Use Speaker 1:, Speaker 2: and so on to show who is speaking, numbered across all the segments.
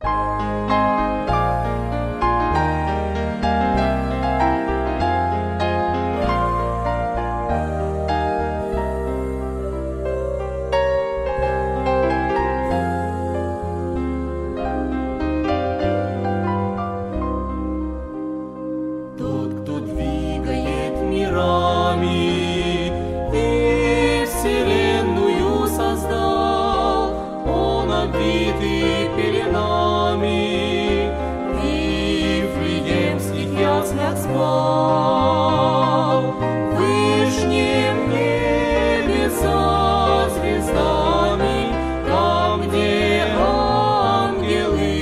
Speaker 1: Обвитый пеленами, в Вифлеемских яслях спал. В вышнем небе со звездами, там, где ангелы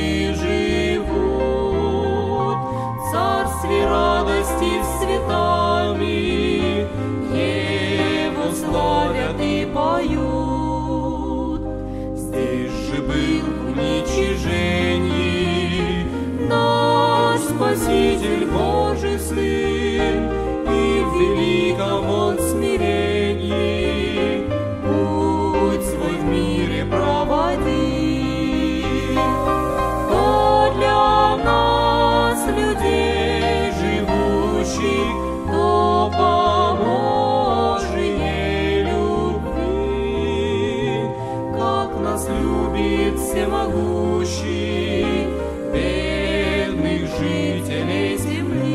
Speaker 1: живут, в царстве радости с цветами Его славят и поют. Был в уничижении наш Спаситель Божий Сын, и в великом Он смирении путь свой в мире проводил. То для нас, людей живущих, то по Божией любви, как нас любит всемогущий, бедных жителей земли.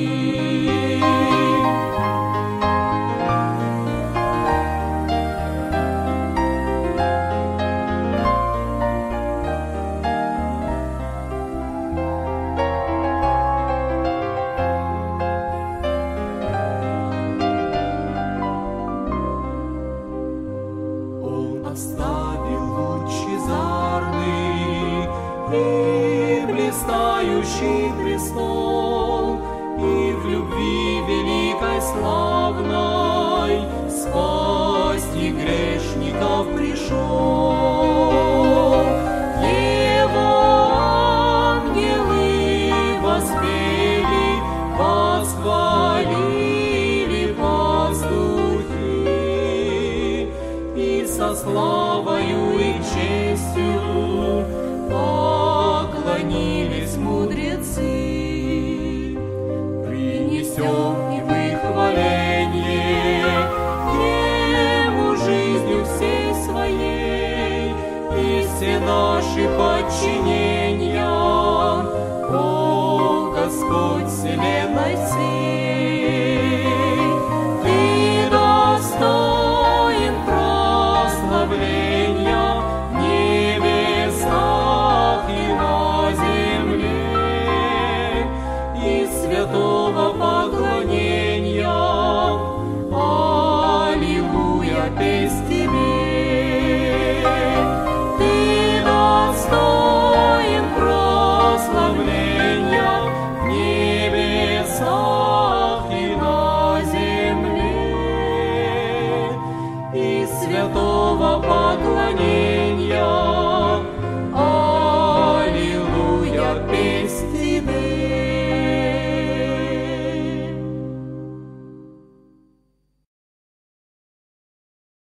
Speaker 1: Он оставил лучезарный и блистающий престол, и в любви великой славной спасти грешников пришел. Его ангелы воспели, восхвалили пастухи, и со славою и честью поклонились мудрецы. Принесем и выхваление Ему жизнью всей своей, и все наши подчинения, о Господь вселенной всей. Ты достоин прославления в небесах и на земле, и святого поклонения. Аллилуйя, песнь